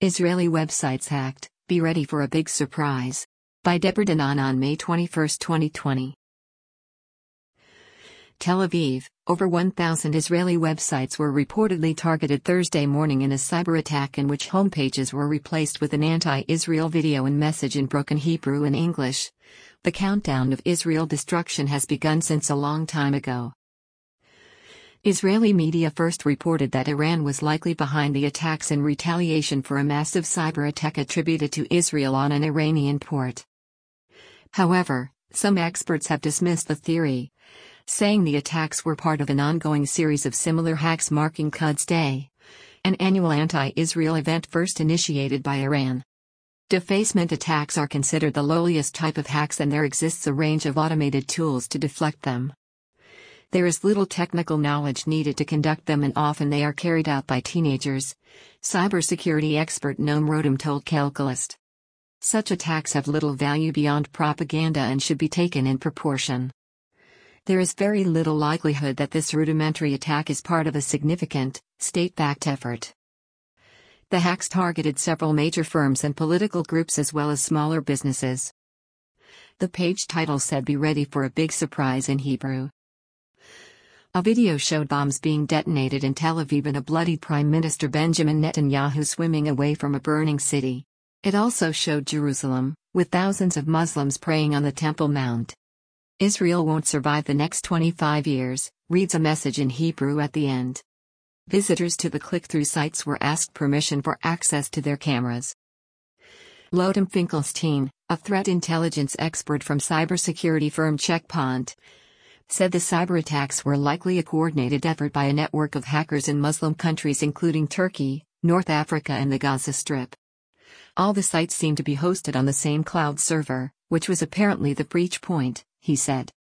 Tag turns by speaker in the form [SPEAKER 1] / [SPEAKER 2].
[SPEAKER 1] Israeli websites hacked, be ready for a big surprise. By Deborah Danan on May 21, 2020. Tel Aviv, over 1,000 Israeli websites were reportedly targeted Thursday morning in a cyber attack in which homepages were replaced with an anti-Israel video and message in broken Hebrew and English. The countdown of Israel destruction has begun since a long time ago. Israeli media first reported that Iran was likely behind the attacks in retaliation for a massive cyber attack attributed to Israel on an Iranian port. However, some experts have dismissed the theory, saying the attacks were part of an ongoing series of similar hacks marking Quds Day, an annual anti-Israel event first initiated by Iran. Defacement attacks are considered the lowliest type of hacks, and there exists a range of automated tools to deflect them. There is little technical knowledge needed to conduct them, and often they are carried out by teenagers, cybersecurity expert Noam Rotem told Calculist. Such attacks have little value beyond propaganda and should be taken in proportion. There is very little likelihood that this rudimentary attack is part of a significant, state-backed effort. The hacks targeted several major firms and political groups as well as smaller businesses. The page title said, "Be ready for a big surprise" in Hebrew. A video showed bombs being detonated in Tel Aviv and a bloodied Prime Minister Benjamin Netanyahu swimming away from a burning city. It also showed Jerusalem, with thousands of Muslims praying on the Temple Mount. "Israel won't survive the next 25 years, reads a message in Hebrew at the end. Visitors to the click-through sites were asked permission for access to their cameras. Lothar Finkelstein, a threat intelligence expert from cybersecurity firm Check Point, said the cyber attacks were likely a coordinated effort by a network of hackers in Muslim countries including Turkey, North Africa and the Gaza Strip. All the sites seem to be hosted on the same cloud server, which was apparently the breach point," he said.